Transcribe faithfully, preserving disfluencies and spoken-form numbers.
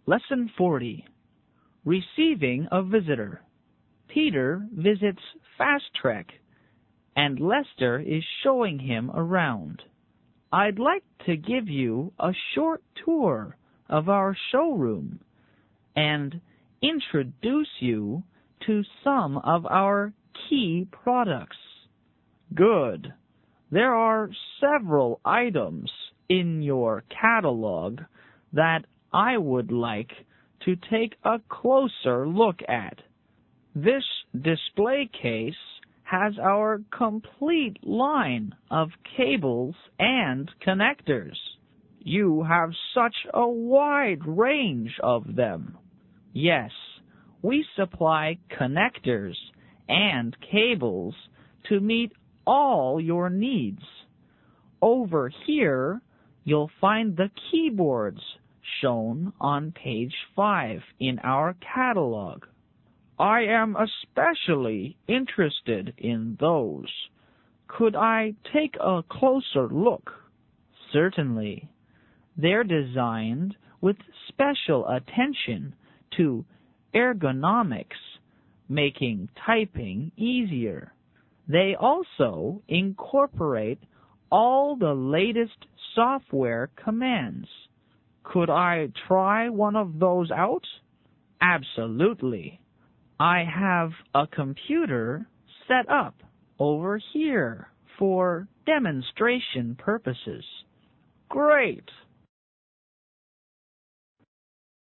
Lesson forty. Receiving a visitor. Peter visits Fast Trek, and Lester is showing him around. I'd like to give you a short tour of our showroom and introduce you to some of our key products. Good. There are several items in your catalog that I would like to take a closer look at. This display case has our complete line of cables and connectors. You have such a wide range of them. Yes, we supply connectors and cables to meet all your needs. Over here, you'll find the keyboards shown on page five in our catalog. I am especially interested in those. Could I take a closer look? Certainly. They're designed with special attention to ergonomics, making typing easier. They also incorporate all the latest software commands. Could I try one of those out? Absolutely. I have a computer set up over here for demonstration purposes. Great!